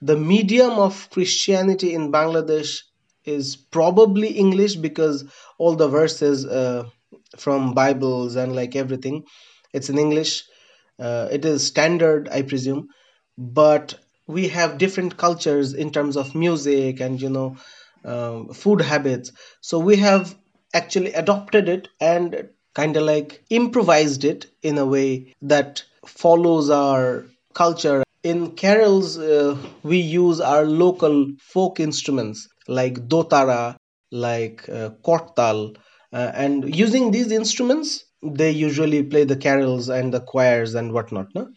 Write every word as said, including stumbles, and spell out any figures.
The medium of Christianity in Bangladesh is probably English, because all the verses uh, from Bibles and like everything, it's in English. Uh, it is standard, I presume. But we have different cultures in terms of music and, you know, um, food habits. So we have actually adopted it and kind of like improvised it in a way that follows our culture. In carols, uh, we use our local folk instruments like dotara, like uh, kortal, uh, and using these instruments, they usually play the carols and the choirs and whatnot. No?